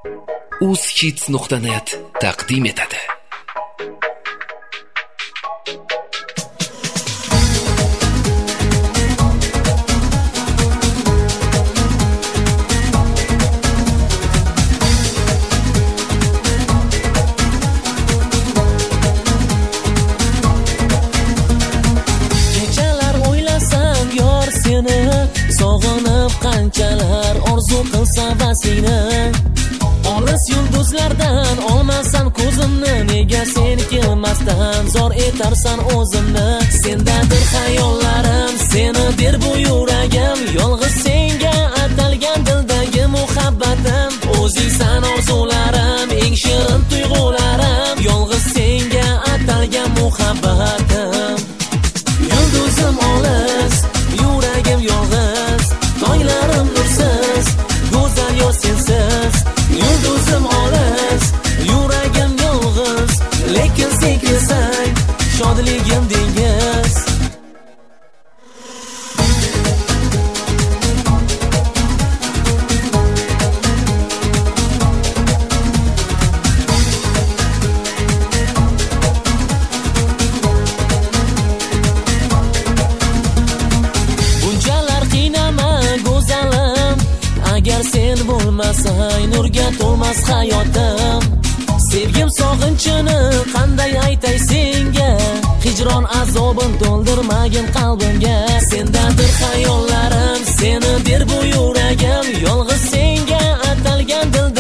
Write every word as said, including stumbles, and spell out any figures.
uzhits nuqta net taqdim etadi. Sog'inib qanchalar orzu qilsa vasingni, olis yulduzlardan olmasan ko'zimni, nega sen kelmasdan zor etarsan o'zimni. Sendadir xayollarim, seni der bu yuragim, yolg'iz senga atalgan dildagi muhabbatim. O'zingsan orzularim, eng shirin tuyg'ularim, yolg'iz senga atalgan muhabbatim. Yulduzim olis, yuragim yolg'iz, toylarim nursiz, go'zal yo'l sensiz. Yulduzim olis, yuragim yolg'iz, lekin sen kelsang shodligim dengiz. Agar sen bo'lmasang nurga to'lmas hayotim. Sevgim sog'inchini qanday aytay senga, hijron azobin to'ldirmagin qalbimga. Sendadir xayollarim, seni der bu yuragim, yolg'iz senga atalgan dil